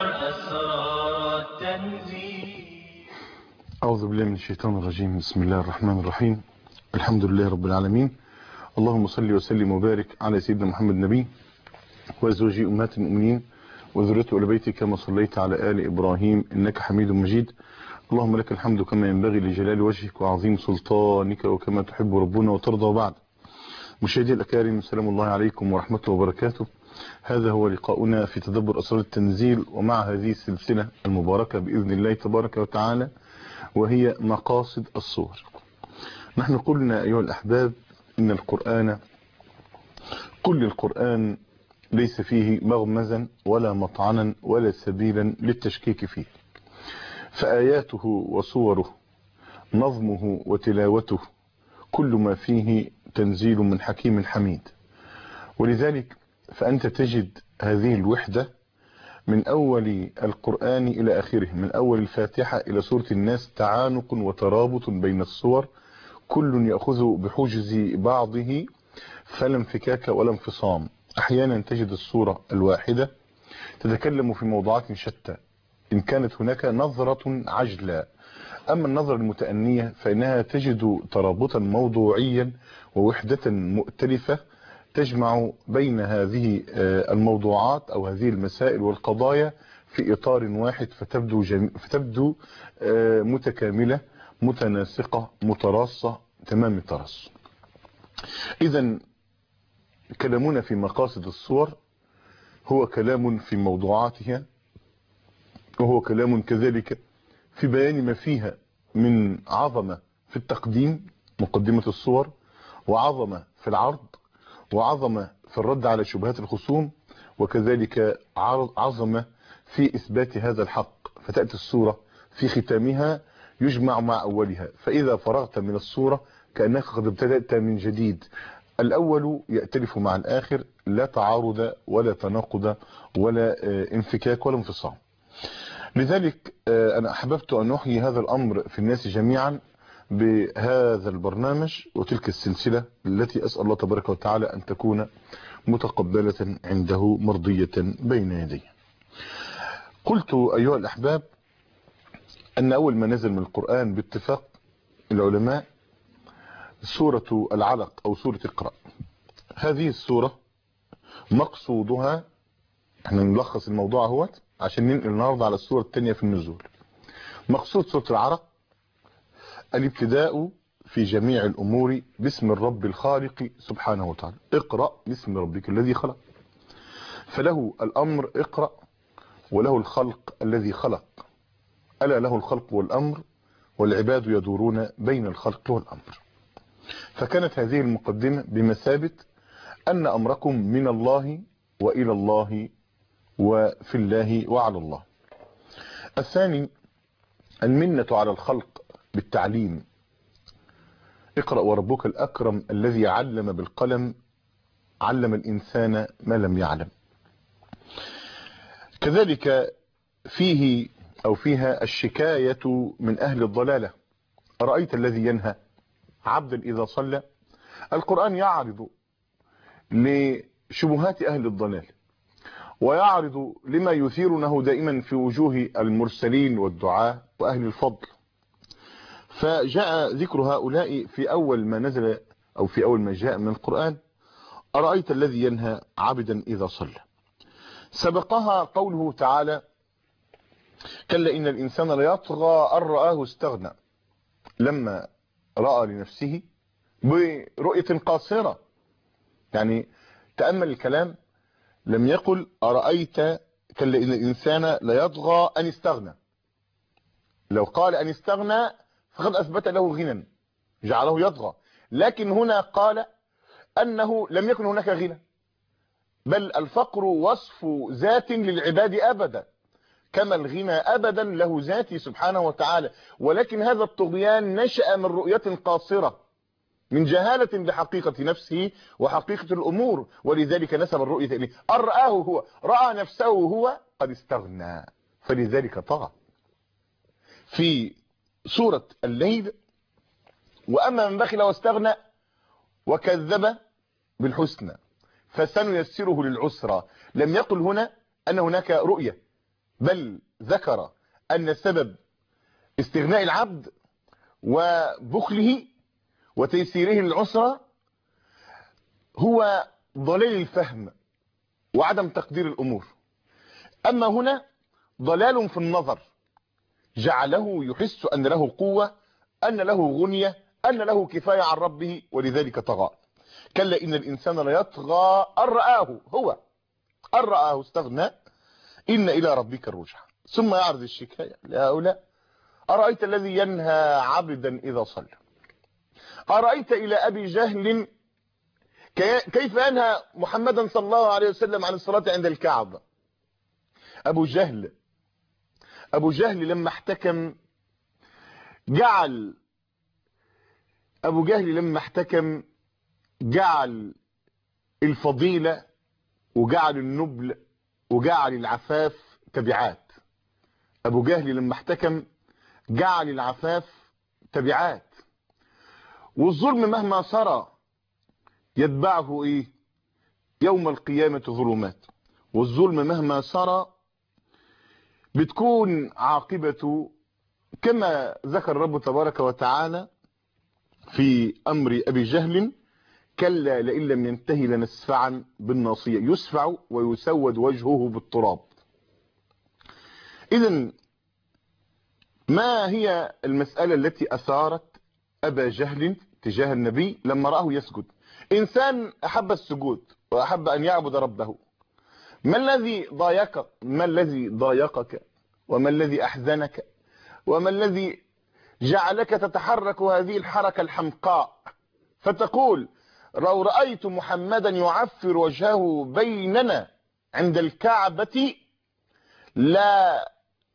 أسرار التنزيل. أعوذ بالله من الشيطان الرجيم. بسم الله الرحمن الرحيم. الحمد لله رب العالمين. اللهم صل وسلم وبارك على سيدنا محمد النبي وزوجي أمهات المؤمنين وذريته آل بيته كما صليت على آل إبراهيم إنك حميد مجيد. اللهم لك الحمد كما ينبغي لجلال وجهك وعظيم سلطانك وكما تحب ربنا وترضى. وبعد، مشاهدي الأكارم، سلام الله عليكم ورحمته وبركاته. هذا هو لقاؤنا في تدبر أسرار التنزيل، ومع هذه السلسلة المباركة بإذن الله تبارك وتعالى، وهي مقاصد الصور. نحن قلنا أيها الأحباب إن القرآن، كل القرآن ليس فيه مغمزا ولا مطعنا ولا سبيلا للتشكيك فيه، فآياته وصوره، نظمه وتلاوته، كل ما فيه تنزيل من حكيم حميد. ولذلك فأنت تجد هذه الوحدة من أول القرآن إلى آخره، من أول الفاتحة إلى سورة الناس، تعانق وترابط بين الصور، كل يأخذ بحجز بعضه فلا انفكاك ولا انفصام. أحيانا تجد الصورة الواحدة تتكلم في موضوعات شتى إن كانت هناك نظرة عجلة، أما النظرة المتأنية فإنها تجد ترابطا موضوعيا ووحدة مؤتلفة تجمع بين هذه الموضوعات أو هذه المسائل والقضايا في إطار واحد، فتبدو متكاملة متناسقة متراصة تمام التراص. إذن كلامنا في مقاصد الصور هو كلام في موضوعاتها، وهو كلام كذلك في بيان ما فيها من عظمة في التقديم، مقدمة الصور، وعظمة في العرض، وعظمة في الرد على شبهات الخصوم، وكذلك عظمة في إثبات هذا الحق. فتأتي الصورة في ختامها يجمع مع أولها، فإذا فرغت من الصورة كأنك قد ابتدأت من جديد. الأول يأتلف مع الآخر، لا تعارض ولا تناقض ولا انفكاك ولا انفصام. لذلك أنا أحببت أن أحيي هذا الأمر في الناس جميعا بهذا البرنامج وتلك السلسلة التي أسأل الله تبارك وتعالى أن تكون متقبلة عنده مرضية بين يديه. قلت أيها الأحباب أن أول ما نزل من القرآن باتفاق العلماء سورة العلق أو سورة اقرأ. هذه السورة مقصودها، احنا نلخص الموضوع اهوت عشان ننقل النهارده على السورة الثانية في النزول. مقصود سورة العلق الابتداء في جميع الأمور باسم الرب الخالق سبحانه وتعالى. اقرأ باسم ربك الذي خلق، فله الأمر اقرأ، وله الخلق الذي خلق. ألا له الخلق والأمر، والعباد يدورون بين الخلق والأمر. فكانت هذه المقدمة بمثابة أن أمركم من الله وإلى الله وفي الله وعلى الله. الثاني المنة على الخلق بالتعليم. اقرأ وربك الأكرم الذي علم بالقلم علم الإنسان ما لم يعلم. كذلك فيه أو فيها الشكاية من أهل الضلالة. أرأيت الذي ينهى عبدا إذا صلى. القرآن يعرض لشبهات أهل الضلال، ويعرض لما يثيرونه دائما في وجوه المرسلين والدعاة وأهل الفضل. فجاء ذكر هؤلاء في أول ما نزل أو في أول ما جاء من القرآن. أرأيت الذي ينهى عبدا إذا صلى. سبقها قوله تعالى كلا إن الإنسان ليطغى أن رآه استغنى، لما رأى لنفسه برؤية قاصرة. يعني تأمل الكلام، لم يقل أرأيت كلا إن الإنسان ليطغى أن استغنى. لو قال أن استغنى فقد أثبت له غنى جعله يطغى، لكن هنا قال أنه لم يكن هناك غنى، بل الفقر وصف ذات للعباد أبدا، كما الغنى أبدا له ذاتي سبحانه وتعالى. ولكن هذا الطغيان نشأ من رؤية قاصرة، من جهالة بحقيقة نفسه وحقيقة الأمور، ولذلك نسب الرؤية إليه. أن رآه هو، رأى نفسه هو قد استغنى، فلذلك طغى. في سورة الليل وأما من بخل واستغنى وكذب بالحسنى فسنيسره للعسرى. لم يقل هنا أن هناك رؤية، بل ذكر أن سبب استغناء العبد وبخله وتيسيره للعسرة هو ضلال الفهم وعدم تقدير الأمور. أما هنا ضلال في النظر جعله يحس أن له قوة، أن له غنية، أن له كفاية عن ربه، ولذلك طغى. كلا إن الإنسان ليطغى أن رآه استغنى إن إلى ربك الرجع ثم يعرض الشكاية لهؤلاء. أرأيت الذي ينهى عبدا إذا صلى. أرأيت إلى أبي جهل كيف ينهى محمدا صلى الله عليه وسلم عن الصلاة عند الكعبة. أبو جهل لما احتكم جعل الفضيلة وجعل النبل وجعل العفاف تبعات. أبو جهل لما احتكم جعل العفاف تبعات. والظلم مهما سرى يتبعه ايه؟ يوم القيامة ظلمات. والظلم مهما سرى بتكون عاقبته كما ذكر رب تبارك وتعالى في أمر أبي جهل: كلا لئن لم ينتهي لنسفعا بالناصية يسفع ويسود وجهه بالتراب. إذن ما هي المسألة التي أثارت أبا جهل تجاه النبي لما رآه يسجد؟ إنسان أحب السجود وأحب أن يعبد ربه. ما الذي ضايقك وما الذي أحزنك وما الذي جعلك تتحرك هذه الحركة الحمقاء فتقول: لو رأيت محمدا يعفر وجهه بيننا عند الكعبة لا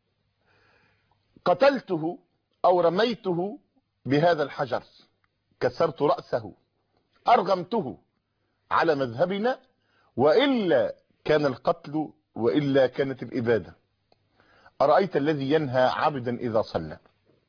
قتلته أو رميته بهذا الحجر، كسرت رأسه، أرغمته على مذهبنا، وإلا كان القتل وإلا كانت الإبادة. أرأيت الذي ينهى عبدا إذا صلى.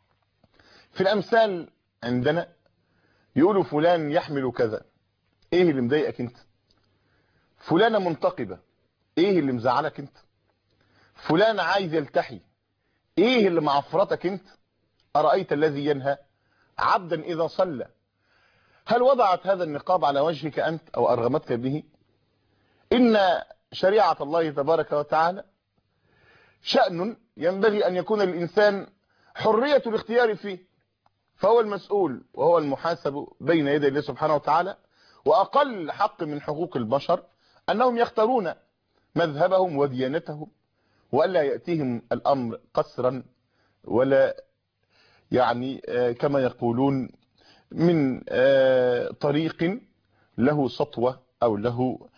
في الأمثال عندنا يقولوا فلان يحمل كذا. إيه اللي مضايقك أنت؟ فلانة منتقبة. إيه اللي مزعلك أنت؟ فلان عايز يلتحي. إيه اللي معفرتك أنت؟ أرأيت الذي ينهى عبدا إذا صلى. هل وضعت هذا النقاب على وجهك أنت أو أرغمتك به؟ إن شريعة الله تبارك وتعالى شأن ينبغي أن يكون الإنسان حرية الاختيار فيه، فهو المسؤول وهو المحاسب بين يدي الله سبحانه وتعالى. وأقل حق من حقوق البشر أنهم يختارون مذهبهم وديانتهم، وألا يأتيهم الأمر قسرا ولا يعني كما يقولون من طريق له سطوة أو له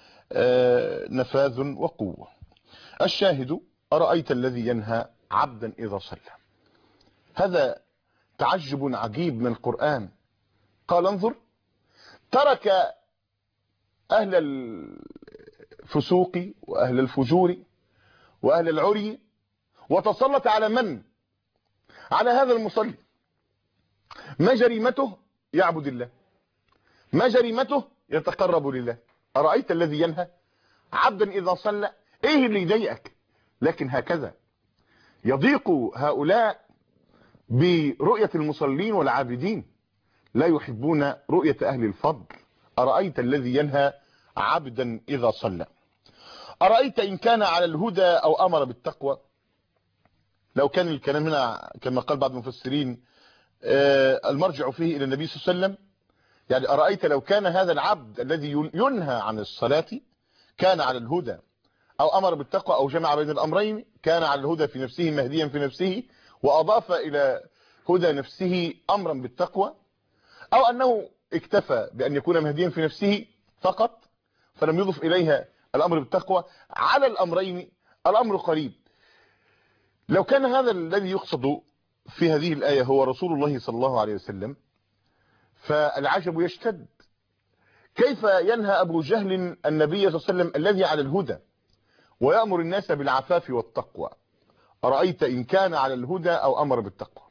نفاذ وقوة. الشاهد: أرأيت الذي ينهى عبدا إذا صلى. هذا تعجب عجيب من القرآن. قال: انظر، ترك أهل الفسوق وأهل الفجور وأهل العري وتسلط على من؟ على هذا المصلي. ما جريمته؟ يعبد الله. ما جريمته؟ يتقرب لله. أرأيت الذي ينهى عبدا إذا صلى. إيه اللي يضايقك؟ لكن هكذا يضيق هؤلاء برؤية المصلين والعابدين، لا يحبون رؤية أهل الفضل. أرأيت الذي ينهى عبدا إذا صلى. أرأيت إن كان على الهدى أو أمر بالتقوى. لو كان الكلام هنا كما قال بعض المفسرين المرجع فيه إلى النبي صلى الله عليه وسلم، يعني أرأيت لو كان هذا العبد الذي ينهى عن الصلاة كان على الهدى أو أمر بالتقوى أو جمع بين الأمرين، كان على الهدى في نفسه مهديا في نفسه وأضاف إلى هدى نفسه أمرا بالتقوى، أو أنه اكتفى بأن يكون مهديا في نفسه فقط فلم يضف إليها الأمر بالتقوى. على الأمرين الأمر قريب. لو كان هذا الذي يقصد في هذه الآية هو رسول الله صلى الله عليه وسلم فالعجب يشتد. كيف ينهى أبو جهل النبي صلى الله عليه وسلم الذي على الهدى ويأمر الناس بالعفاف والتقوى؟ أرأيت إن كان على الهدى أو أمر بالتقوى.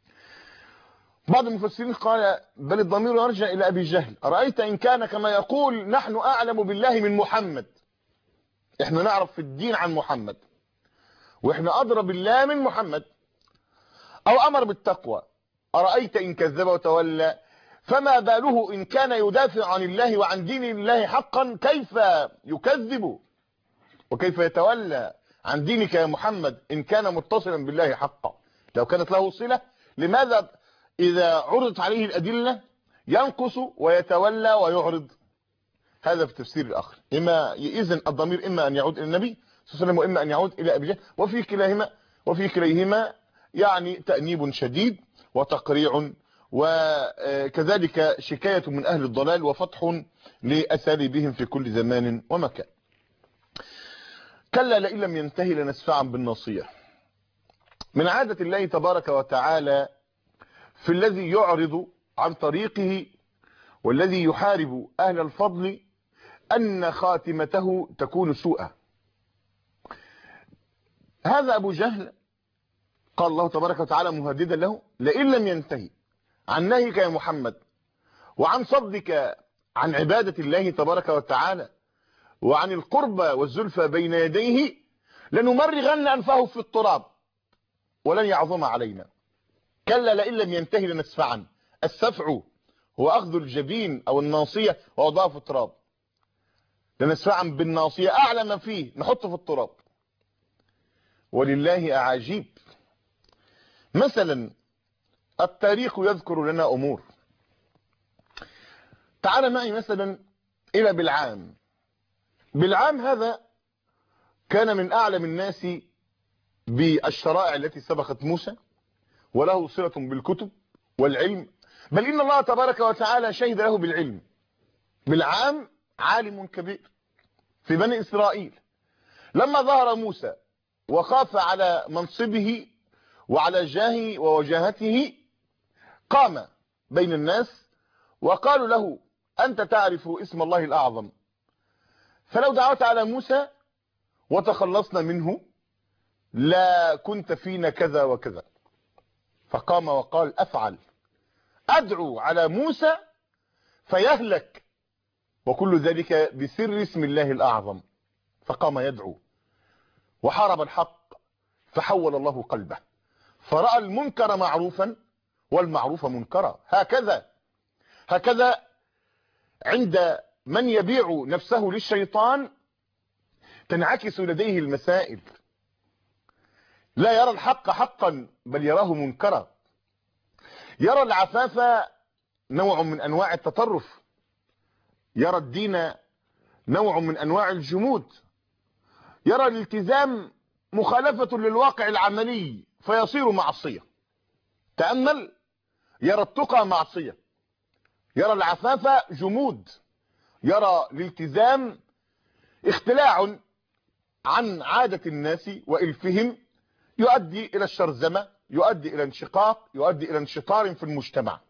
بعض المفسرين قال بل الضمير يرجع إلى أبي جهل. أرأيت إن كان كما يقول نحن أعلم بالله من محمد، إحنا نعرف في الدين عن محمد واحنا أدرى بالله من محمد. أو أمر بالتقوى، أرأيت إن كذب وتولى، فما باله إن كان يدافع عن الله وعن دين الله حقا، كيف يكذب وكيف يتولى عن دينك يا محمد إن كان متصلا بالله حقا؟ لو كانت له صلة، لماذا إذا عرضت عليه الأدلة ينقص ويتولى ويعرض؟ هذا في تفسير الآخر. إذن الضمير إما أن يعود إلى النبي صلى الله عليه وسلم وإما أن يعود إلى أبي جهل، وفي كليهما يعني تأنيب شديد وتقريع، وكذلك شكاية من أهل الضلال وفتح لأساليبهم في كل زمان ومكان. كلا لئن لم ينتهي لنسفعا بالناصية. من عادة الله تبارك وتعالى في الذي يعرض عن طريقه والذي يحارب أهل الفضل أن خاتمته تكون سوءة. هذا أبو جهل قال الله تبارك وتعالى مهددا له: لئن لم ينتهي عن نهيك يا محمد وعن صدك عن عبادة الله تبارك وتعالى وعن القربى والزلفى بين يديه لنمرغن أنفه في التراب ولن يعظم علينا. كلا لئن لم ينتهي لنسفعا. السفع هو أخذ الجبين أو الناصية ووضعها في التراب. لنسفعا بالناصية، أعلى ما فيه نحطه في التراب. ولله أعاجيب. مثلا التاريخ يذكر لنا أمور. تعال معي مثلا إلى بلعام. بلعام هذا كان من أعلم الناس بالشرائع التي سبقت موسى، وله صلة بالكتب والعلم، بل إن الله تبارك وتعالى شهد له بالعلم. بلعام عالم كبير في بني إسرائيل. لما ظهر موسى وخاف على منصبه وعلى جاهه ووجاهته، قام بين الناس وقالوا له: أنت تعرف اسم الله الأعظم، فلو دعوت على موسى وتخلصنا منه لا كنت فينا كذا وكذا. فقام وقال: أفعل، أدعو على موسى فيهلك، وكل ذلك بسر اسم الله الأعظم. فقام يدعو وحارب الحق فحول الله قلبه، فرأى المنكر معروفا والمعروف منكرا. هكذا عند من يبيع نفسه للشيطان تنعكس لديه المسائل. لا يرى الحق حقا بل يراه منكرا. يرى العفاف نوع من أنواع التطرف، يرى الدين نوع من أنواع الجمود، يرى الالتزام مخالفة للواقع العملي فيصير معصية. تأمل، يرى التقى معصية، يرى العفاف جمود، يرى الالتزام اختلاع عن عادة الناس وإلفهم، يؤدي إلى الشرذمة، يؤدي إلى انشقاق، يؤدي إلى انشطار في المجتمع.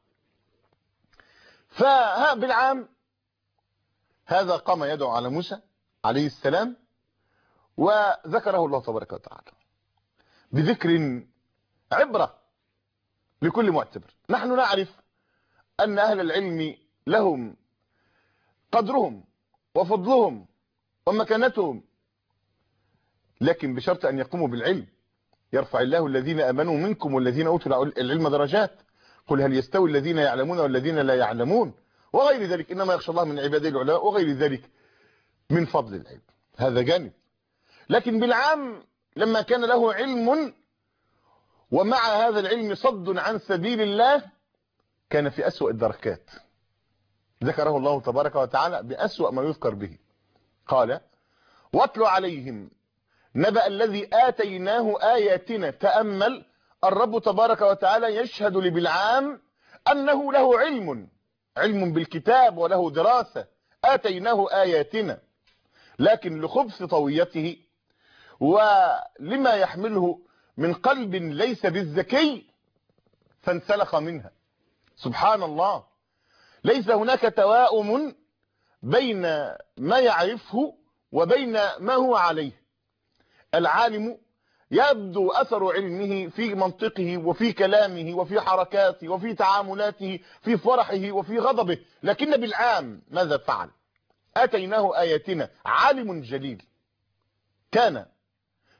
فبلعام هذا قام يدعو على موسى عليه السلام، وذكره الله تبارك وتعالى بذكر عبرة لكل معتبر. نحن نعرف أن أهل العلم لهم قدرهم وفضلهم ومكانتهم، لكن بشرط أن يقوموا بالعلم. يرفع الله الذين آمنوا منكم والذين أوتوا العلم درجات، قل هل يستوي الذين يعلمون والذين لا يعلمون، وغير ذلك، إنما يخشى الله من عباده العلماء، وغير ذلك من فضل العلم. هذا جانب. لكن بلعام لما كان له علم ومع هذا العلم صد عن سبيل الله، كان في أسوأ الدركات. ذكره الله تبارك وتعالى بأسوأ ما يذكر به. قال: واتل عليهم نبأ الذي آتيناه آياتنا. تأمل، الرب تبارك وتعالى يشهد لبلعام أنه له علم بالكتاب وله دراسة. آتيناه آياتنا، لكن لخبث طويته ولما يحمله من قلب ليس بالذكي فانسلخ منها. سبحان الله، ليس هناك توائم بين ما يعرفه وبين ما هو عليه. العالم يبدو أثر علمه في منطقه وفي كلامه وفي حركاته وفي تعاملاته، في فرحه وفي غضبه. لكن بالعام ماذا فعل؟ آتيناه آياتنا، عالم جليل كان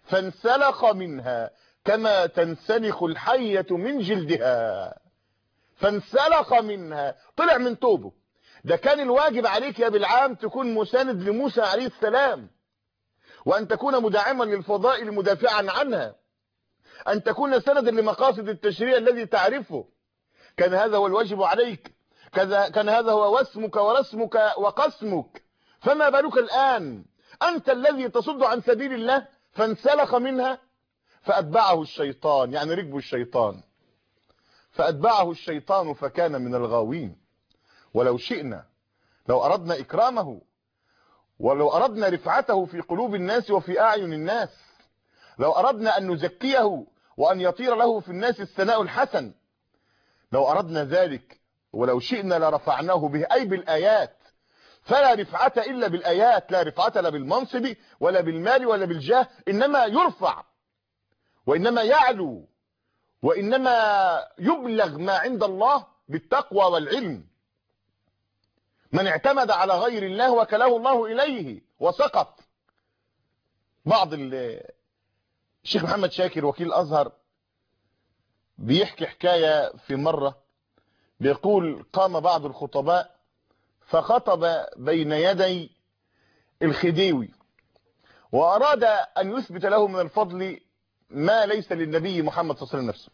فانسلخ منها كما تنسلخ الحية من جلدها. فانسلخ منها، طلع من توبه. ده كان الواجب عليك يا بلعام تكون مساند لموسى عليه السلام، وأن تكون مدعما للفضائل مدافعا عنها، أن تكون سندا لمقاصد التشريع الذي تعرفه. كان هذا هو الواجب عليك، كان هذا هو وسمك ورسمك وقسمك. فما بالك الآن أنت الذي تصد عن سبيل الله؟ فانسلخ منها فأتبعه الشيطان، يعني ركب الشيطان، فأتبعه الشيطان فكان من الغاوين. ولو شئنا، لو أردنا إكرامه، ولو أردنا رفعته في قلوب الناس وفي أعين الناس، لو أردنا أن نزكيه وأن يطير له في الناس الثناء الحسن، لو أردنا ذلك ولو شئنا لرفعناه به، أي بالآيات. فلا رفعة إلا بالآيات، لا رفعة لا بالمنصب ولا بالمال ولا بالجاه، إنما يرفع وإنما يعلو وإنما يبلغ ما عند الله بالتقوى والعلم. من اعتمد على غير الله وكله الله إليه وسقط. بعض الشيخ محمد شاكر وكيل الأزهر بيحكي حكاية في مرة، بيقول قام بعض الخطباء فخطب بين يدي الخديوي، وأراد أن يثبت له من الفضل ما ليس للنبي محمد صلى الله عليه وسلم نفسه،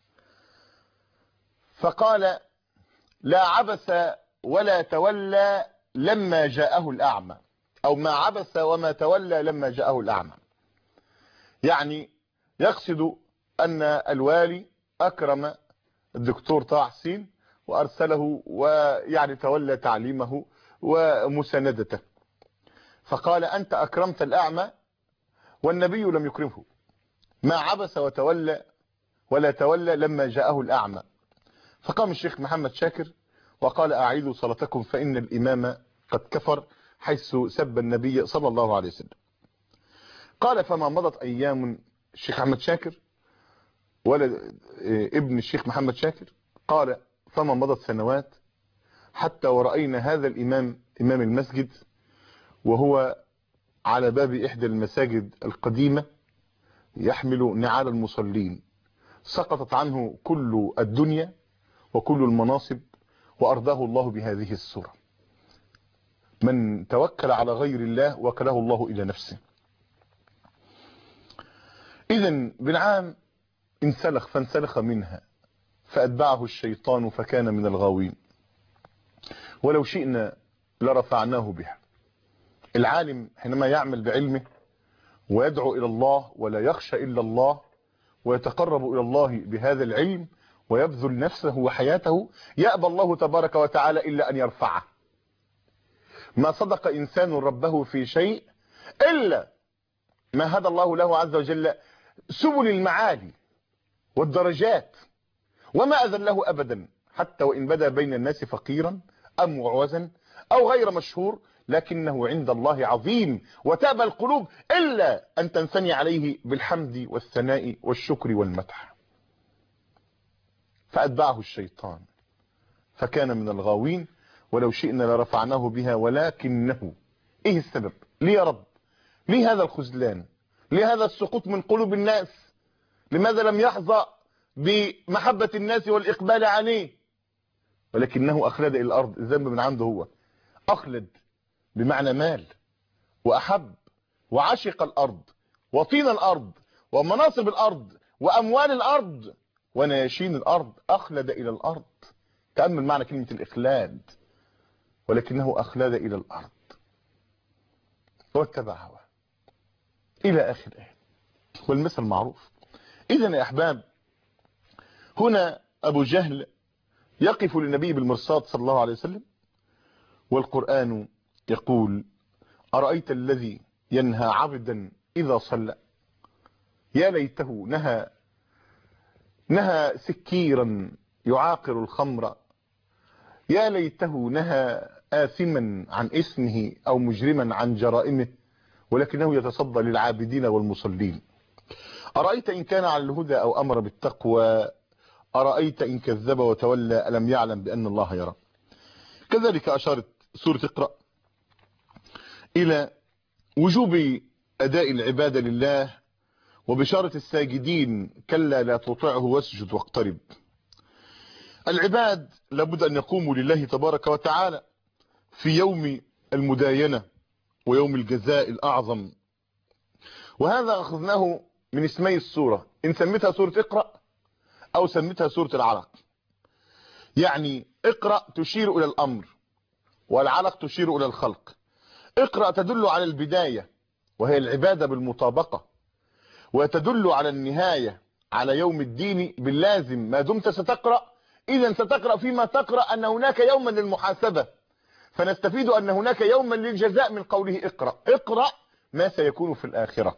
فقال: لا عبس ولا تولى لما جاءه الأعمى، أو ما عبس وما تولى لما جاءه الأعمى. يعني يقصد أن الوالي أكرم الدكتور طه حسين وأرسله ويعني تولى تعليمه ومساندته، فقال: أنت أكرمت الأعمى والنبي لم يكرمه، ما عبس وتولى ولا تولى لما جاءه الأعمى. فقام الشيخ محمد شاكر وقال: أعيدوا صلاتكم فإن الإمام قد كفر حيث سب النبي صلى الله عليه وسلم. قال: فما مضت أيام الشيخ محمد شاكر ولا ابن الشيخ محمد شاكر، قال: فما مضت سنوات حتى ورأينا هذا الإمام، إمام المسجد، وهو على باب إحدى المساجد القديمة يحمل نعال المصلين، سقطت عنه كل الدنيا وكل المناصب وأرضاه الله بهذه الصورة. من توكل على غير الله وكله الله إلى نفسه. إذن بلعام انسلخ فانسلخ منها فأتبعه الشيطان فكان من الغاوين. ولو شئنا لرفعناه بها. العالم حينما يعمل بعلمه ويدعو إلى الله ولا يخشى إلا الله ويتقرب إلى الله بهذا العلم ويبذل نفسه وحياته، يأبى الله تبارك وتعالى إلا أن يرفعه. ما صدق إنسان ربه في شيء إلا ما هدى الله له عز وجل سبل المعالي والدرجات، وما أذله أبدا، حتى وإن بدا بين الناس فقيرا أو معوزا أو غير مشهور، لكنه عند الله عظيم. وتأبى القلوب إلا أن تنثني عليه بالحمد والثناء والشكر والمدح. فأتبعه الشيطان فكان من الغاوين. ولو شئنا لرفعناه بها ولكنه. إيه السبب؟ ليه يا رب؟ ليه هذا الخذلان؟ ليه هذا السقوط من قلوب الناس؟ لماذا لم يحظى بمحبة الناس والإقبال عليه؟ ولكنه أخلد إلى الأرض. الذنب من عنده هو. أخلد بمعنى مال وأحب وعشق الأرض وطين الأرض ومناصب الأرض وأموال الأرض ونياشين الأرض. أخلد إلى الأرض. تأمل معنى كلمة الإخلاد. ولكنه أخلد إلى الأرض واتبع هواه إلى آخر آية. والمثل معروف. إذن يا أحباب، هنا أبو جهل يقف للنبي بالمرصاد صلى الله عليه وسلم، والقرآن يقول: أرأيت الذي ينهى عبدا إذا صلى. يا ليته نهى سكيرا يعاقر الخمر. يا ليته نهى آثما عن اسمه أو مجرما عن جرائمه، ولكنه يتصدى للعابدين والمصلين. أرأيت إن كان على الهدى أو أمر بالتقوى. أرأيت إن كذب وتولى ألم يعلم بأن الله يرى. كذلك أشارت سورة اقرأ إلى وجوب أداء العبادة لله وبشارة الساجدين كلا لا تطعه واسجد واقترب. العباد لابد أن يقوموا لله تبارك وتعالى في يوم المداينة ويوم الجزاء الأعظم، وهذا أخذناه من اسمي السورة، إن سميتها سورة اقرأ أو سميتها سورة العلق. يعني اقرأ تشير إلى الأمر، والعلق تشير إلى الخلق. اقرأ تدل على البداية وهي العبادة بالمطابقة، وتدل على النهاية على يوم الدين باللازم. ما دمت ستقرأ إذا ستقرأ فيما تقرأ أن هناك يوما للمحاسبة، فنستفيد أن هناك يوما للجزاء من قوله اقرأ. اقرأ ما سيكون في الآخرة.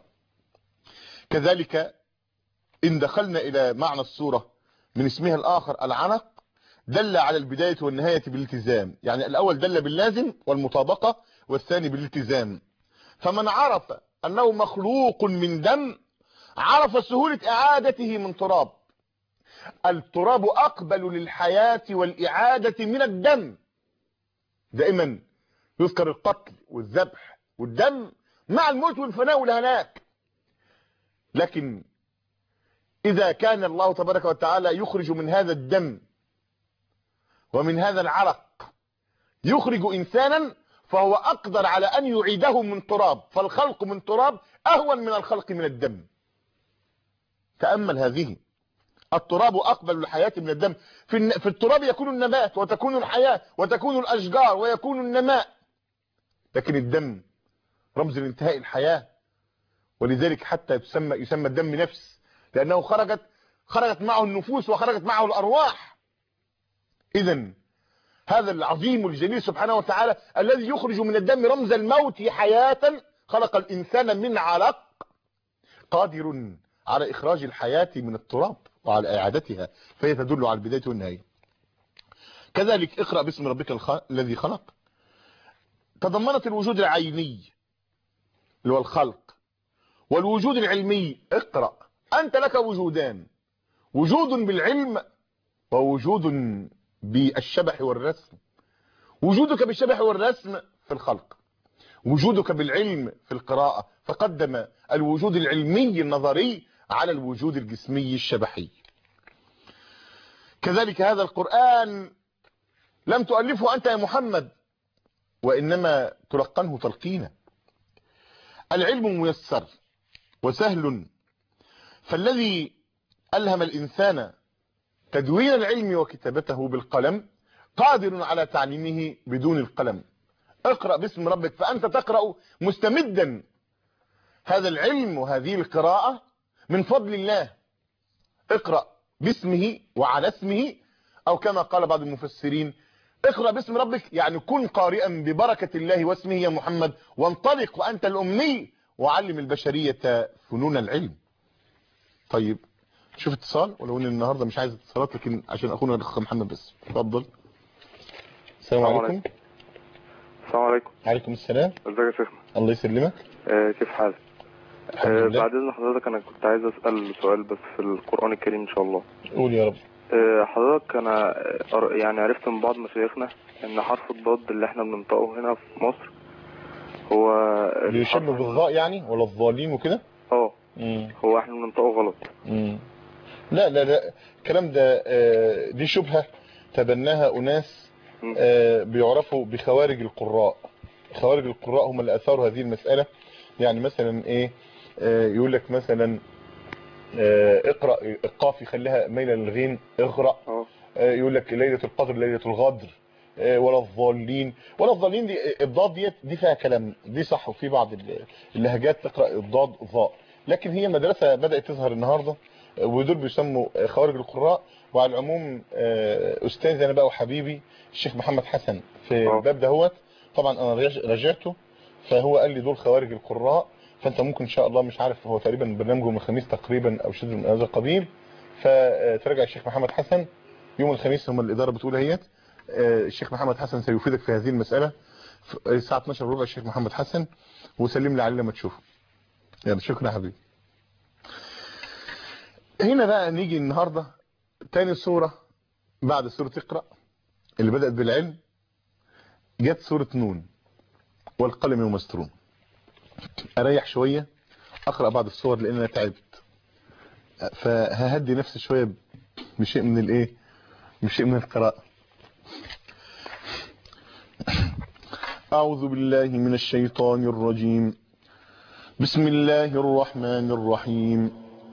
كذلك إن دخلنا إلى معنى السورة من اسمها الآخر العنق، دل على البداية والنهاية بالالتزام. يعني الأول دل باللازم والمطابقة، والثاني بالالتزام. فمن عرف أنه مخلوق من دم عرف سهولة إعادته من تراب. التراب أقبل للحياة والإعادة من الدم. دائما يذكر القتل والذبح والدم مع الموت والفناء والهلاك، لكن إذا كان الله تبارك وتعالى يخرج من هذا الدم ومن هذا العرق يخرج إنسانا، فهو أقدر على أن يعيده من تراب. فالخلق من تراب أهون من الخلق من الدم. تأمل هذه. التراب أقبل الحياة من الدم. في التراب يكون النبات وتكون الحياة وتكون الأشجار ويكون النماء، لكن الدم رمز لانتهاء الحياة، ولذلك حتى يسمى الدم نفس، لأنه خرجت معه النفوس وخرجت معه الأرواح. إذن هذا العظيم الجليل سبحانه وتعالى الذي يخرج من الدم رمز الموت حياة، خلق الإنسان من علق، قادر على إخراج الحياة من التراب وعلى إعادتها، فهي تدل على البداية والنهاية. كذلك اقرأ باسم ربك الذي خلق تضمنت الوجود العيني اللي هو الخلق، والوجود العلمي. اقرأ، أنت لك وجودان، وجود بالعلم ووجود بالشبح والرسم. وجودك بالشبح والرسم في الخلق، وجودك بالعلم في القراءة، فقدم الوجود العلمي النظري على الوجود الجسمي الشبحي. كذلك هذا القرآن لم تؤلفه أنت يا محمد، وإنما تلقنه تلقينا. العلم ميسر وسهل، فالذي ألهم الإنسان تدوين العلم وكتابته بالقلم قادر على تعليمه بدون القلم. اقرأ باسم ربك، فأنت تقرأ مستمدا هذا العلم وهذه القراءة من فضل الله. اقرأ باسمه وعلى اسمه، أو كما قال بعض المفسرين اقرأ باسم ربك يعني كن قارئا ببركة الله واسمه يا محمد، وانطلق وأنت الأمي وعلم البشرية فنون العلم. طيب شوف اتصال، ولو ان النهارده مش عايز اتصالات، لكن عشان اخونا الاخ محمد بس. اتفضل. السلام عليكم. السلام عليكم. وعليكم السلام. ازيك يا شيخنا؟ الله يسلمك. كيف حالك؟ بعد اذن حضرتك انا كنت عايز اسال سؤال بس في القران الكريم ان شاء الله. قول يا رب. حضرتك انا يعني عرفت من بعض مشايخنا ان حرف الضاد اللي احنا بننطقه هنا في مصر هو يشبه بالضاء يعني، ولا الضالين وكده؟ هو احنا بننطقه غلط. لا لا لا، الكلام ده دي شبهة تبناها أناس بيعرفوا بخوارج القراء. خوارج القراء هم اللي أثاروا هذه المسألة. يعني مثلا ايه، يقول لك مثلا اقرأ القاف يخليها ميلة للغين، اقرأ. يقول لك ليلة القدر ليلة الغدر، ولا الضالين. ولا الضالين دي الضاد دي فيها كلام، دي صح، وفي بعض اللهجات تقرأ الضاد ضاء، لكن هي مدرسة بدأت تظهر النهاردة، ودول بيسموا خوارج القراء. وعلى العموم أستاذي أنا بقى وحبيبي الشيخ محمد حسن في الباب دهوت، طبعا أنا راجعته، فهو قال لي دول خوارج القراء. فأنت ممكن إن شاء الله، مش عارف هو تقريبا برنامجه من الخميس تقريبا أو شيء من هذا القبيل، فترجع الشيخ محمد حسن يوم الخميس، هم الإدارة بتقول اهيت. الشيخ محمد حسن سيفيدك في هذه المسألة الساعة 12:15. الشيخ محمد حسن، وسلم لي عليه لما تشوفه. يلا شكرا يا حبيبي. هنا بقى نيجي النهاردة تاني سورة بعد سورة اقرأ اللي بدأت بالعلم، جت سورة نون والقلم وما يسطرون. اريح شوية اقرأ بعض الصور لان انا تعبت. فههدي نفسي شوية بشيء من الايه، بشيء من القراءة. أعوذ بالله من الشيطان الرجيم. بسم الله الرحمن الرحيم.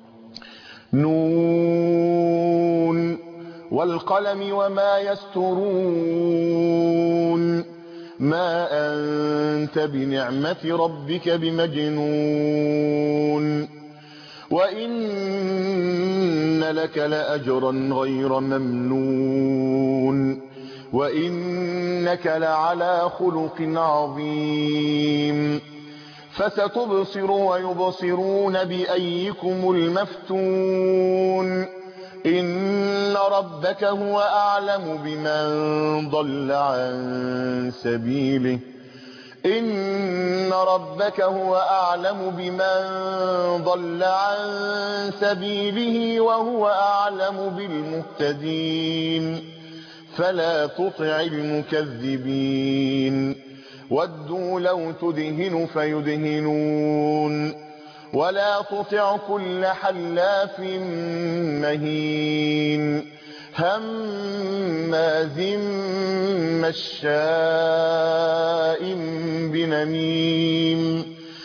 نون والقلم وما يسطرون ما أنت بنعمة ربك بمجنون وإن لك لأجرا غير ممنون وإنك لعلى خلق عظيم فستبصر ويبصرون بأيكم المفتون إن ربك هو أعلم بمن ضل عن سبيله إن ربك هو أعلم بمن ضل عن سبيله وهو أعلم بالمهتدين فلا تطع المكذبين ودوا لو تدهن فيدهنون ولا تطع كل حلاف مهين هماز مشاء بنميم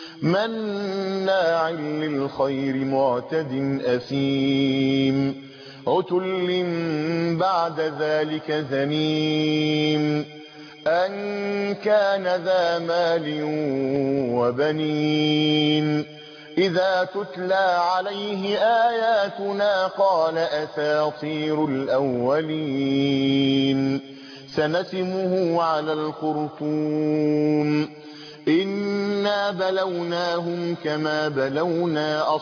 مناع للخير معتد أثيم عتل بعد ذلك زنيم أن كان ذا مال وبنين إذا تتلى عليه آياتنا قال أساطير الأولين سنسمه على الخرطوم إنا بلوناهم كما بلونا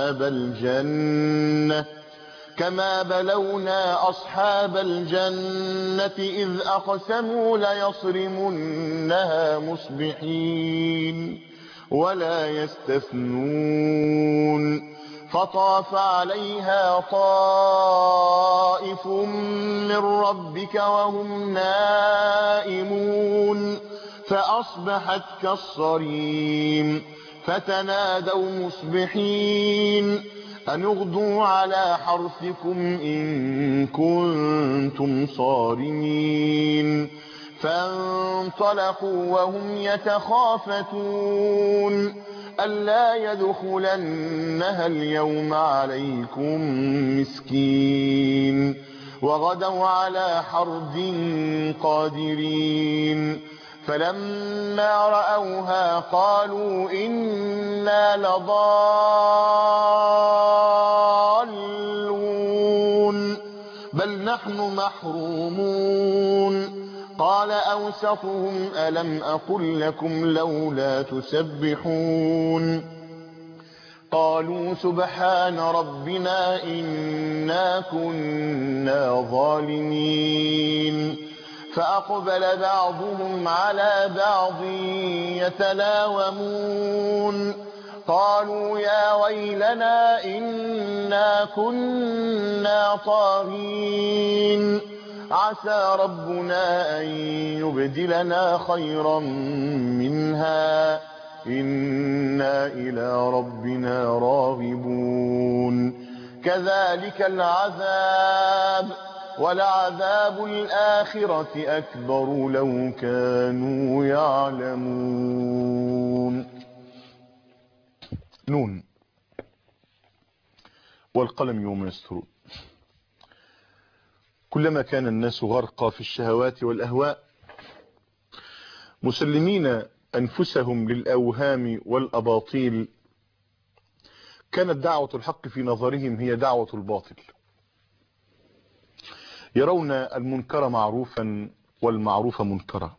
أصحاب الجنة إذ أقسموا ليصرمنها مصبحين ولا يستثنون فطاف عليها طائف من ربك وهم نائمون فأصبحت كالصريم فتنادوا مصبحين أن اغدوا على حرثكم إن كنتم صارمين فانطلقوا وهم يتخافتون ألا يدخلنها اليوم عليكم مسكين وغدوا على حرد قادرين فلما رأوها قالوا إنا لضالون بل نحن محرومون قال أوسطهم ألم أقل لكم لولا تسبحون قالوا سبحان ربنا إنا كنا ظالمين فأقبل بعضهم على بعض يتلاومون قالوا يا ويلنا إنا كنا طاغين عسى ربنا أن يبدلنا خيرا منها إنا إلى ربنا راغبون كذلك العذاب ولعذاب الآخرة أكبر لو كانوا يعلمون. نون والقلم يوم يسطرون. كلما كان الناس غرقى في الشهوات والأهواء مسلمين أنفسهم للأوهام والأباطيل كانت دعوة الحق في نظرهم هي دعوة الباطل. يرون المنكر معروفا والمعروف منكرا.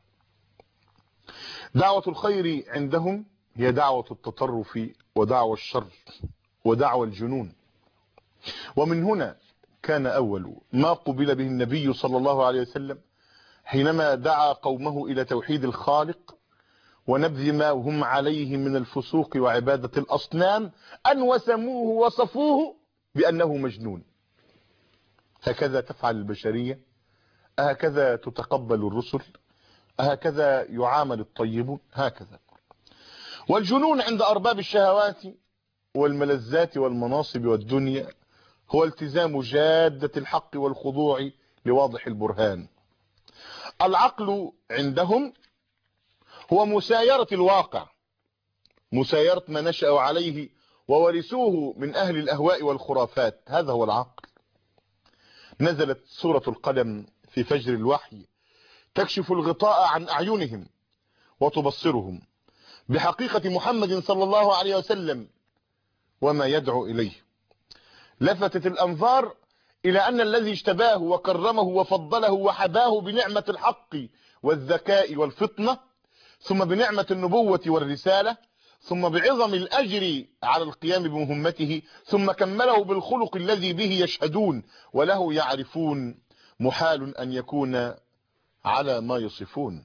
دعوة الخير عندهم هي دعوة التطرف ودعوة الشر ودعوة الجنون. ومن هنا كان أول ما قبل به النبي صلى الله عليه وسلم حينما دعا قومه إلى توحيد الخالق ونبذ ما هم عليه من الفسوق وعبادة الأصنام أن وسموه وصفوه بأنه مجنون. هكذا تفعل البشرية؟ هكذا تتقبل الرسل؟ هكذا يعامل الطيبون؟ هكذا. والجنون عند أرباب الشهوات والملذات والمناصب والدنيا هو التزام جادة الحق والخضوع لواضح البرهان. العقل عندهم هو مسايرة الواقع، مسايرة ما نشأوا عليه وورثوه من أهل الأهواء والخرافات، هذا هو العقل. نزلت سورة القلم في فجر الوحي تكشف الغطاء عن أعينهم وتبصرهم بحقيقة محمد صلى الله عليه وسلم وما يدعو إليه. لفتت الأنظار إلى أن الذي اجتباه وكرمه وفضله وحباه بنعمة الحق والذكاء والفطنة، ثم بنعمة النبوة والرسالة، ثم بعظم الأجر على القيام بمهمته، ثم كمله بالخلق الذي به يشهدون وله يعرفون، محال أن يكون على ما يصفون.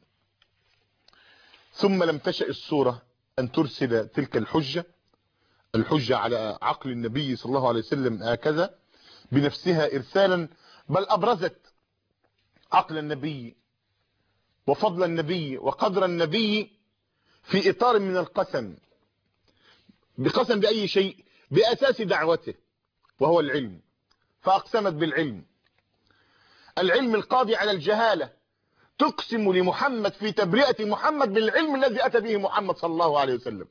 ثم لم تشأ السورة أن ترسل تلك الحجة على عقل النبي صلى الله عليه وسلم هكذا بنفسها إرسالا، بل أبرزت عقل النبي وفضل النبي وقدر النبي في إطار من القسم. بقسم بأي شيء؟ بأساس دعوته وهو العلم، فأقسمت بالعلم، العلم القاضي على الجهالة. تقسم لمحمد في تبرئة محمد بالعلم الذي أتى به محمد صلى الله عليه وسلم،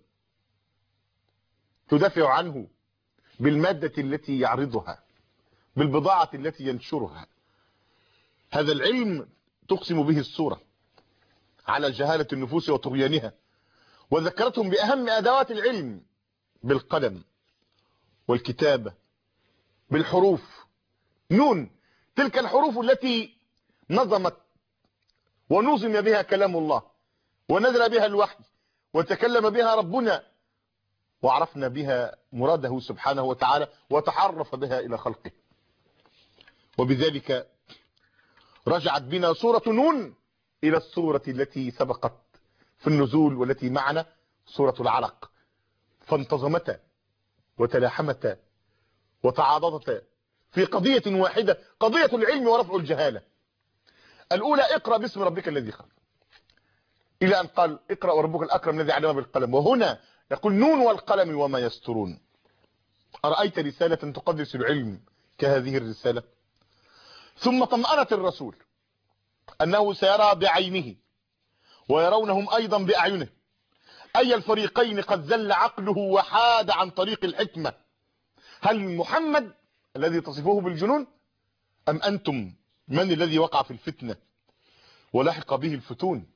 تدافع عنه بالمادة التي يعرضها، بالبضاعة التي ينشرها. هذا العلم تقسم به السورة على جهالة النفوس وطغيانها، وذكرتهم بأهم أدوات العلم، بالقلم والكتابة، بالحروف. نون، تلك الحروف التي نظمت ونظم بها كلام الله، ونزل بها الوحي، وتكلم بها ربنا، وعرفنا بها مراده سبحانه وتعالى، وتعرف بها إلى خلقه. وبذلك رجعت بنا سورة نون إلى السورة التي سبقت في النزول والتي معنا، سورة العلق، فانتظمتا وتلاحمتا وتعاضدتا في قضية واحدة، قضية العلم ورفع الجهالة. الأولى اقرأ باسم ربك الذي خلق، إلى أن قال اقرأ وربك الأكرم الذي علم بالقلم، وهنا يقول نون والقلم وما يسطرون. أرأيت رسالة تقدس العلم كهذه الرسالة؟ ثم طمأنت الرسول أنه سيرى بعينه ويرونهم أيضا بأعينه، أي الفريقين قد زل عقله وحاد عن طريق الحكمة. هل محمد الذي تصفوه بالجنون، أم أنتم من الذي وقع في الفتنة ولحق به الفتون؟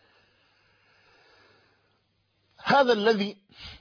هذا الذي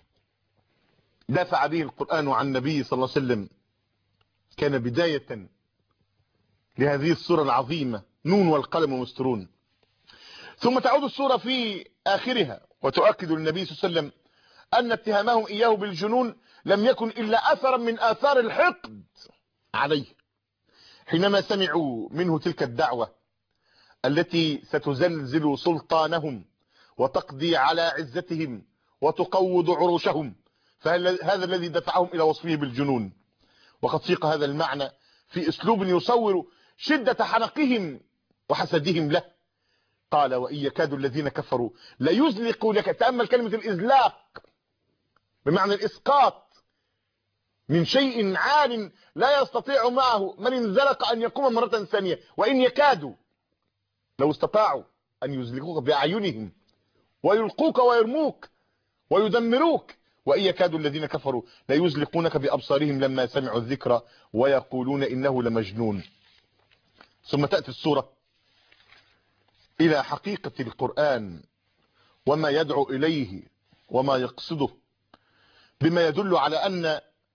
دافع به القرآن عن النبي صلى الله عليه وسلم كان بداية لهذه السورة العظيمة، نون والقلم ومسطرون. ثم تعود السورة في آخرها وتؤكد للنبي صلى الله عليه وسلم أن اتهامهم إياه بالجنون لم يكن إلا أثرا من آثار الحقد عليه، حينما سمعوا منه تلك الدعوة التي ستزلزل سلطانهم وتقضي على عزتهم وتقوض عروشهم. فهذا الذي دفعهم إلى وصفه بالجنون. وقد سيق هذا المعنى في أسلوب يصور شدة حنقهم وحسدهم له. قال وإن يكاد الذين كفروا ليزلقوا لك، تأمل كلمة الإزلاق بمعنى الإسقاط من شيء عال لا يستطيع معه من انزلق أن يقوم مرة ثانية. وإن يكادوا، لو استطاعوا أن يزلقوك بأعينهم ويلقوك ويرموك ويدمروك. وإن يكاد الذين كفروا ليزلقونك بأبصارهم لما سمعوا الذكر ويقولون إنه لمجنون. ثم تأتي السورة إلى حقيقة القرآن وما يدعو إليه وما يقصده، بما يدل على أن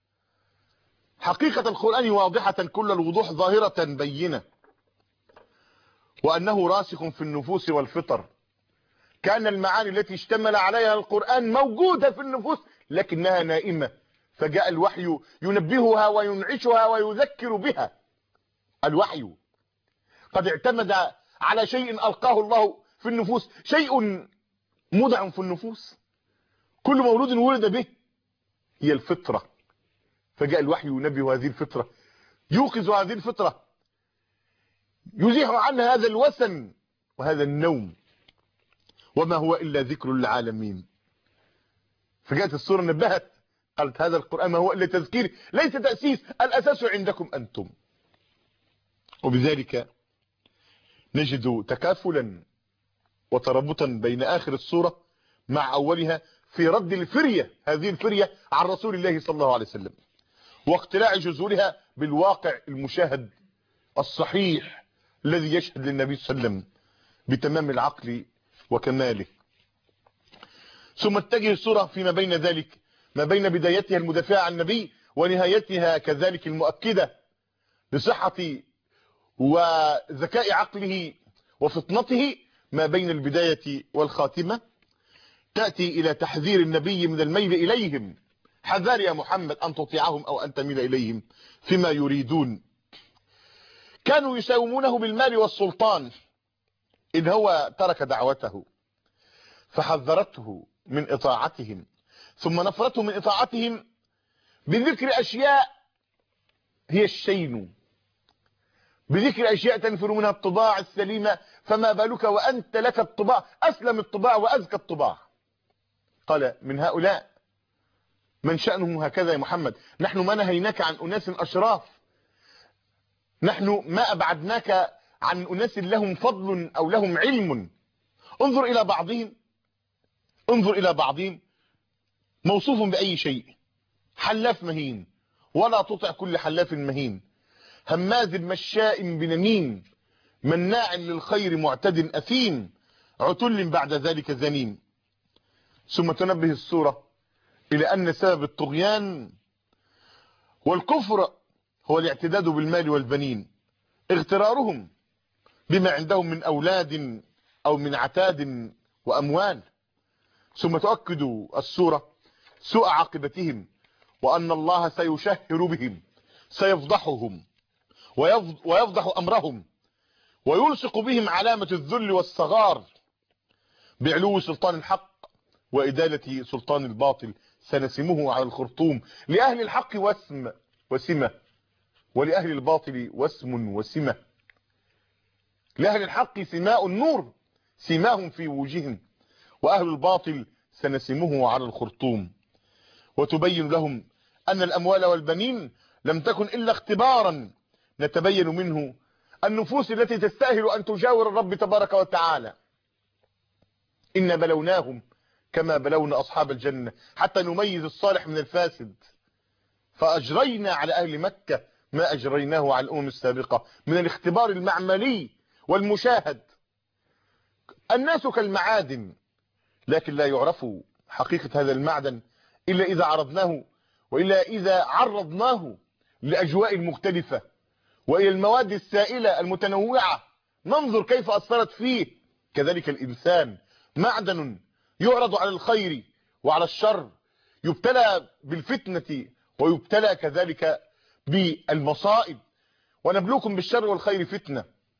حقيقة القرآن واضحة كل الوضوح، ظاهرة بينة، وأنه راسخ في النفوس والفطر. كان المعاني التي اشتمل عليها القرآن موجودة في النفوس لكنها نائمة، فجاء الوحي ينبهها وينعشها ويذكر بها. الوحي قد اعتمد على شيء ألقاه الله في النفوس، شيء مودع في النفوس، كل مولود ولد به، هي الفطرة. فجاء الوحي ينبه هذه الفطرة، يوقظ هذه الفطرة، يزيح عنها هذا الوسن وهذا النوم، وما هو إلا ذكر للعالمين. فجاءت السورة نبهت قالت هذا القرآن ما هو إلا تذكير ليس تأسيس، الأساس عندكم أنتم. وبذلك نجد تكافلا وتربطا بين آخر السورة مع أولها في رد الفرية، هذه الفرية عن رسول الله صلى الله عليه وسلم، واقتلاع جذورها بالواقع المشاهد الصحيح الذي يشهد للنبي صلى الله عليه وسلم بتمام العقل وكماله. ثم اتجه السورة فيما بين ذلك ما بين بدايتها المدافعة عن النبي ونهايتها كذلك المؤكدة لصحة وذكاء عقله وفطنته ما بين البداية والخاتمة، تأتي إلى تحذير النبي من الميل إليهم. حذار يا محمد أن تطيعهم أو أن تميل إليهم فيما يريدون. كانوا يساومونه بالمال والسلطان إن هو ترك دعوته، فحذرته من إطاعتهم، ثم نفرته من إطاعتهم بذكر أشياء هي الشين، بذكر أشياء تنفر منها الطباع السليمة، فما بالك وأنت لك الطباع أسلم الطباع وأزكى الطباع. قال من هؤلاء من شأنه هكذا يا محمد، نحن ما نهيناك عن أناس أشراف، نحن ما أبعدناك عن أناس لهم فضل أو لهم علم. انظر إلى بعضهم موصوف بأي شيء، حلاف مهين، ولا تطع كل حلاف مهين، هماز مشاء بنميم، مناع للخير معتد أثيم، عتل بعد ذلك زنيم. ثم تنبه السورة إلى أن سبب الطغيان والكفر هو الاعتداد بالمال والبنين، اغترارهم بما عندهم من أولاد أو من عتاد وأموال. ثم تؤكد السورة سوء عاقبتهم، وأن الله سيشهر بهم، سيفضحهم ويفضح أمرهم، ويلصق بهم علامة الذل والصغار بعلو سلطان الحق وإدالة سلطان الباطل. سنسمه على الخرطوم، لأهل الحق واسم وسمة، ولأهل الباطل واسم وسمة. لأهل الحق سماء النور سماهم في وجوههم، وأهل الباطل سنسمه على الخرطوم. وتبين لهم أن الأموال والبنين لم تكن إلا اختبارا نتبين منه النفوس التي تستاهل أن تجاور الرب تبارك وتعالى. إن بلوناهم كما بلونا أصحاب الجنة حتى نميز الصالح من الفاسد، فأجرينا على أهل مكة ما أجريناه على الأمم السابقة من الاختبار المعملي والمشاهد. الناس كالمعادن، لكن لا يعرف حقيقة هذا المعدن إلا إذا عرضناه، وإلا إذا عرضناه لأجواء المختلفة وإلى المواد السائلة المتنوعة ننظر كيف أثرت فيه. كذلك الإنسان معدن يعرض على الخير وعلى الشر، يبتلى بالفتنة ويبتلى كذلك بالمصائب، ونبلوكم بالشر والخير فتنة.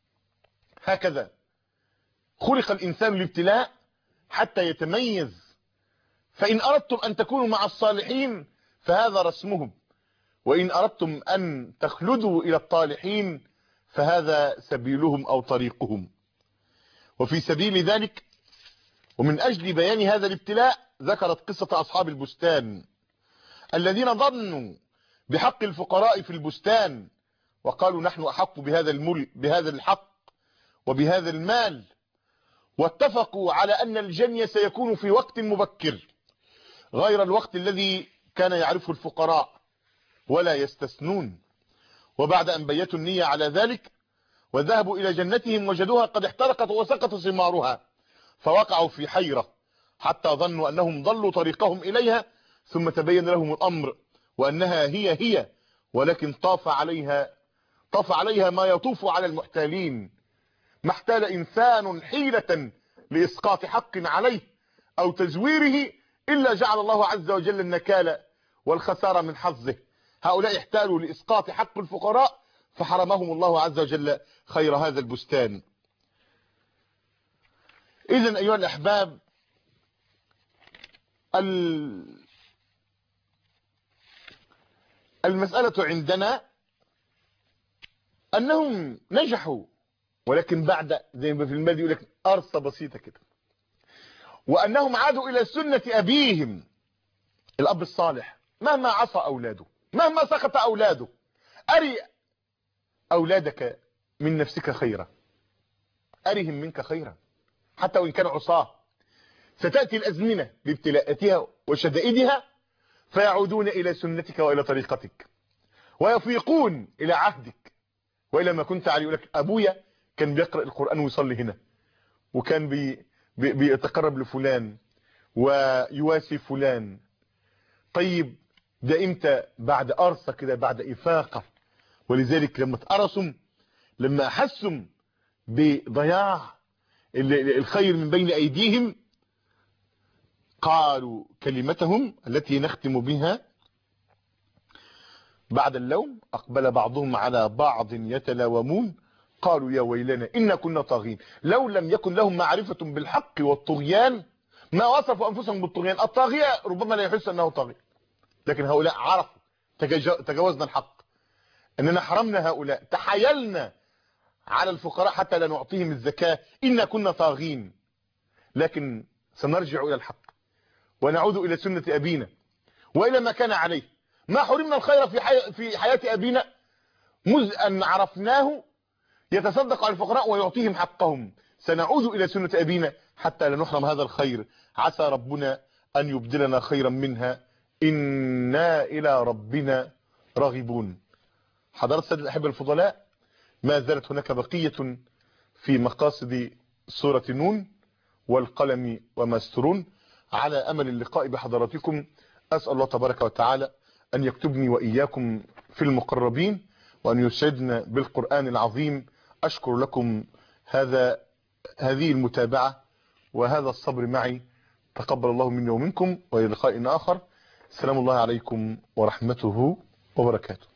هكذا خلق الإنسان للابتلاء حتى يتميز. فإن أردتم أن تكونوا مع الصالحين فهذا رسمهم، وإن أردتم أن تخلدوا إلى الطالحين فهذا سبيلهم أو طريقهم. وفي سبيل ذلك ومن أجل بيان هذا الابتلاء ذكرت قصة أصحاب البستان الذين ظنوا بحق الفقراء في البستان وقالوا نحن أحق بهذا الحق وبهذا المال، واتفقوا على أن الجني سيكون في وقت مبكر غير الوقت الذي كان يعرفه الفقراء ولا يستثنون. وبعد أن بيتوا النية على ذلك وذهبوا إلى جنتهم وجدوها قد احترقت وسقط ثمارها، فوقعوا في حيرة حتى ظنوا أنهم ضلوا طريقهم إليها، ثم تبين لهم الأمر وأنها هي ولكن طاف عليها ما يطوف على المحتالين. ما احتال إنسان حيلة لإسقاط حق عليه أو تزويره إلا جعل الله عز وجل النكال والخسارة من حظه. هؤلاء احتالوا لإسقاط حق الفقراء فحرمهم الله عز وجل خير هذا البستان. إذن أيها الأحباب، المسألة عندنا أنهم نجحوا، ولكن بعد زي ما في المادي يقول لك قرصة بسيطة كده، وأنهم عادوا إلى سنة أبيهم الأب الصالح مهما عصى أولاده، مهما سقط أولاده، أري أولادك من نفسك خيرا، أرهم منك خيرا حتى وإن كان عصاه. ستأتي الأزمنة بابتلاءاتها وشدائدها فيعودون إلى سنتك وإلى طريقتك ويفيقون إلى عهدك وإلى ما كنت عليه. يقول لك أبويا كان بيقرأ القرآن ويصلي هنا، وكان بيتقرب لفلان ويواسي فلان. طيب ده امتى؟ بعد أرصة كده، بعد إفاقة. ولذلك لما اتقرصوا، لما أحسوا بضياع الخير من بين أيديهم، قالوا كلمتهم التي نختم بها بعد اللوم: أقبل بعضهم على بعض يتلاومون قالوا يا ويلنا إنا كنا طاغين. لو لم يكن لهم معرفة بالحق والطغيان ما وصفوا أنفسهم بالطغيان. الطاغية ربما لا يحس أنه طاغي، لكن هؤلاء عرفوا، تجاوزنا الحق، أننا حرمنا هؤلاء، تحايلنا على الفقراء حتى لا نعطيهم الزكاة، إنا كنا طاغين. لكن سنرجع إلى الحق ونعود إلى سنة أبينا وإلى ما كان عليه. ما حرمنا الخير في حياة أبينا مذ أن عرفناه يتصدق على الفقراء ويعطيهم حقهم. سنعود إلى سنة أبينا حتى لا نحرم هذا الخير. عسى ربنا أن يبدلنا خيرا منها، إنا إلى ربنا راغبون. حضرات سيد الأحبة الفضلاء، ما زالت هناك بقية في مقاصد سورة نون والقلم وما يسطرون. على أمل اللقاء بحضراتكم أسأل الله تبارك وتعالى أن يكتبني وإياكم في المقربين وأن يسعدنا بالقرآن العظيم. أشكر لكم هذه المتابعة وهذا الصبر معي. تقبل الله مني ومنكم، وإلى لقاء آخر. السلام الله عليكم ورحمته وبركاته.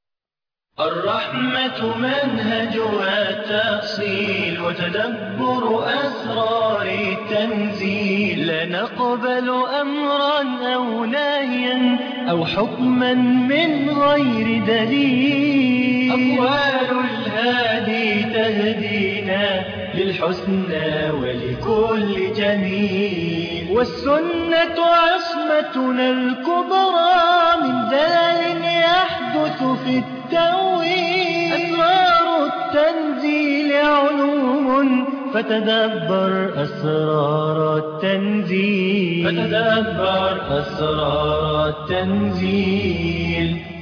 الرحمة منهجها تأصيل وتدبر أسرار التنزيل. لا نقبل أمرا أو نهيا أو حكما من غير دليل. أقوال الهادي تهدينا للحسنى ولكل جميل. والسنة عصمتنا الكبرى من دلل يحدث في التأويل. أسرار التنزيل علوم فتدبر أسرار التنزيل.